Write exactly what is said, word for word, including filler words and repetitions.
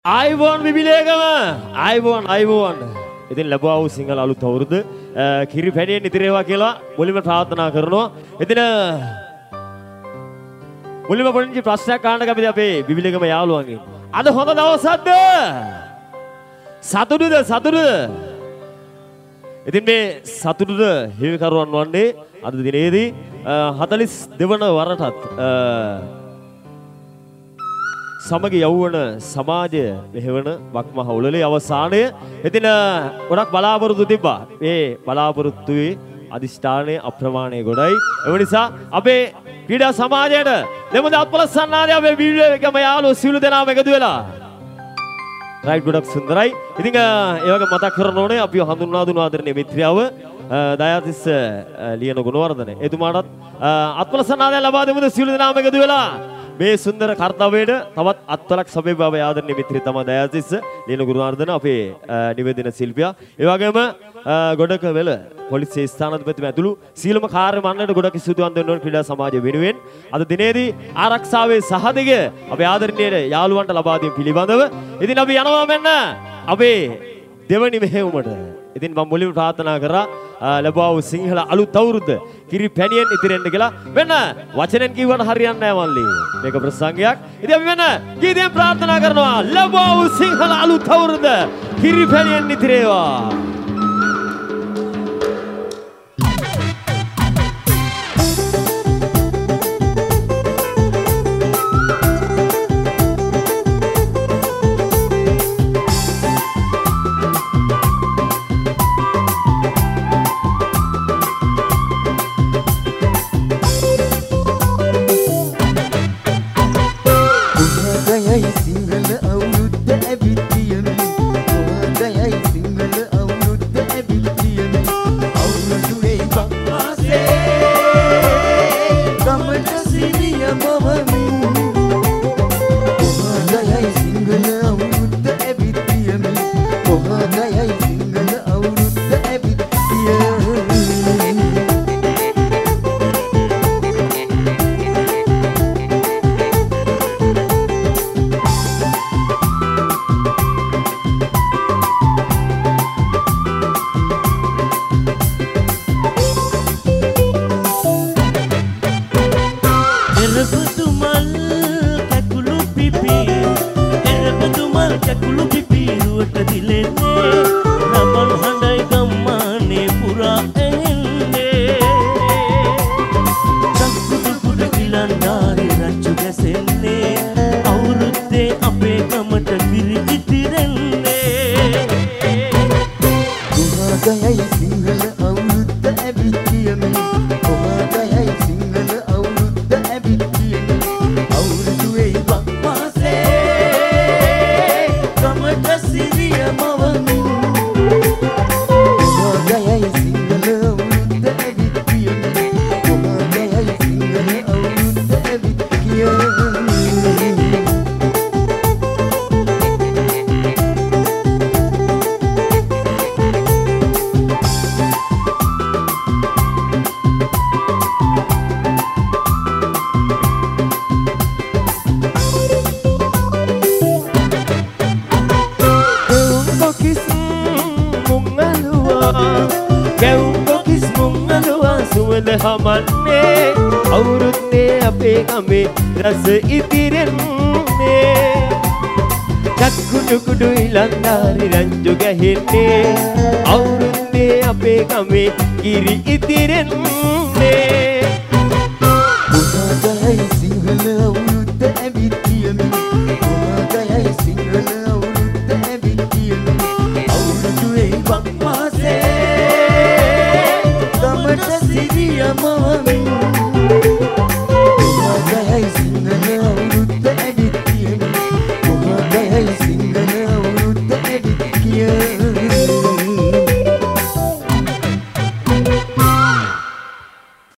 ආයිබෝන් විවිලේගම ආයිබෝන් ආයිබෝන් ඉතින් ලැබුවා වූ සිංහල අලුත් අවුරුද්ද කිරි පැණියෙන් ඉතිරේවා කියලා මුලින්ම ප්‍රාර්ථනා කරනවා. ඉතින් මුලින්ම පොඩි ප්‍රශ්නයක් අහන්න කැමතියි අපේ විවිලේගම යාළුවන්ගෙන්. අද හොඳ දවසක්ද? සතුටුද සතුටුද? ඉතින් මේ සතුටුද හිමිකරුවන් වන්නේ අද දිනේදී හතළිස් දෙවන වරටත් සමග යවුවන සමාජය මෙහෙවන වක්මහ උළෙලේ අවසානය. ඉතින් ගොඩක් බලාපොරොත්තු තිබ්බා. මේ බලාපොරොත්තුවේ අදිෂ්ඨානයේ අප්‍රමාණයේ ගොඩයි. ඒ නිසා අපේ ක්‍රීඩා සමාජයට දෙමුද අත්පලස්සන්නාදී අපේ විවිලේගම යාළුවෝ සියලු දෙනාම එකතු වෙලා රයිට් ගොඩක් සුන්දරයි. ඉතින් ඒ වගේ මතක් කරන්න ඕනේ අපි හඳුන්වා දුන් ආදරණීය මිත්‍රයව දයාතිස්ස ලියන ගුණවර්ධන. එතුමාටත් අත්පලස්සන්නාදී ලබා දෙමුද සියලු දෙනාම එකතු වෙලා මේ සුන්දර කර්තව්‍යයට තවත් අත්වලක් සබේ බව ආදරණීය මිත්‍රය තමයි දයාතිස්ස ලියන ගුණවර්ධන අපේ නිවේදන ශිල්පියා. ඒ වගේම ගොඩක වෙල පොලිස් ස්ථානාධිපතිතුමා ඇතුළු සීලම කාර්ය මණ්ඩලයට ගොඩක් ස්තුතිවන්ත වෙන්න ඕන ක්‍රීඩා සමාජය වෙනුවෙන් අද දිනේදී ආරක්ෂාවේ සහතිකය අපේ ආදරණීය යාළුවන්ට ලබා දීම පිළිබඳව ඉතින් අපි යනවා මෙන්න අපේ දෙවනි මෙහෙයුමට. ඉතින් මම මුලින්ම ප්‍රාර්ථනා කරා ලැබුවා වූ සිංහල අලුත් අවුරුද්ද කිරි පැණියෙන් ඉතිරෙන්න කියලා. මෙන්න වචනෙන් කිව්වට හරියන්නේ නැහැ මල්ලි. මේක ප්‍රසංගයක්. ඉතින් අපි මෙන්න ගීතයෙන් ප්‍රාර්ථනා කරනවා ලැබුවා වූ සිංහල අලුත් අවුරුද්ද කිරි පැණියෙන් ඉතිරේවා. රස ඉතිරෙන්නේ චක්කුඩු කුඩු ඉලන්දාරි රංජු ගැහෙන්නේ අවුරුද්දේ අපේ ගමේ කිරි ඉතිරෙන්නේ පුහාගයයි සිංහල අවුරුද්ද ඇවිත් කියමි පුහාගයයි සිංහල අවුරුද්ද ඇවිත් කියමි අවුරුදුවේ වක් මාසේ ගමට සිරිය මවමි